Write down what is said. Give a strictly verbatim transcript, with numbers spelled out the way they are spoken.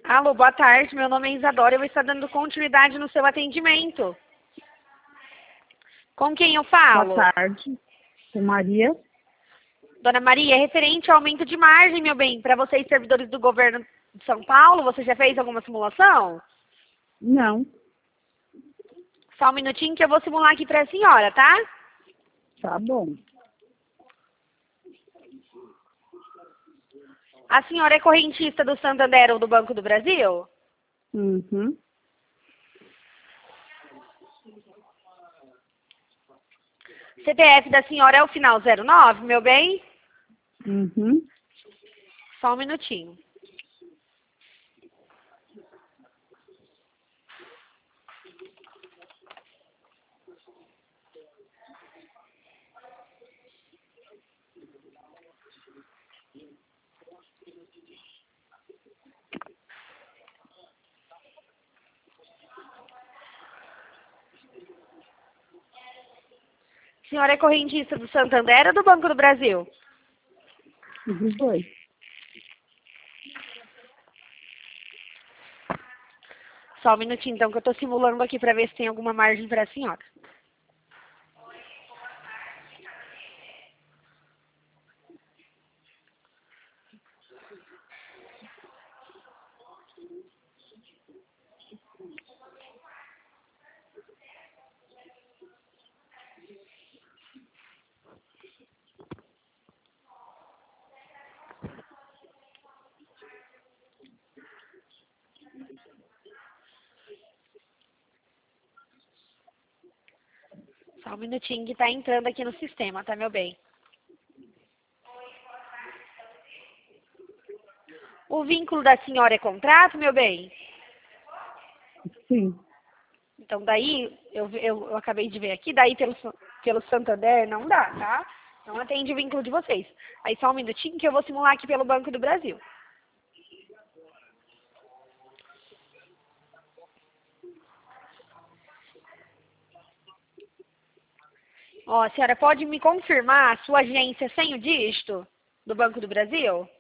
Alô, boa tarde. Meu nome é Isadora. Eu vou estar dando continuidade no seu atendimento. Com quem eu falo? Boa tarde. Com Maria. Dona Maria, é referente ao aumento de margem, meu bem, para vocês, servidores do governo de São Paulo, você já fez alguma simulação? Não. Só um minutinho que eu vou simular aqui para a senhora, tá? Tá bom. A senhora é correntista do Santander ou do Banco do Brasil? Uhum. C P F da senhora é o final zero nove, meu bem? Uhum. Só um minutinho. A senhora é correntista do Santander ou do Banco do Brasil? Dos dois. Só um minutinho, então, que eu estou simulando aqui para ver se tem alguma margem para a senhora. Só um minutinho que está entrando aqui no sistema, tá, meu bem? O vínculo da senhora é contrato, meu bem? Sim. Então, daí, eu, eu, eu acabei de ver aqui, daí pelo, pelo Santander não dá, tá? Não atende o vínculo de vocês. Aí só um minutinho que eu vou simular aqui pelo Banco do Brasil. Ó, a senhora pode me confirmar a sua agência sem o dígito do Banco do Brasil?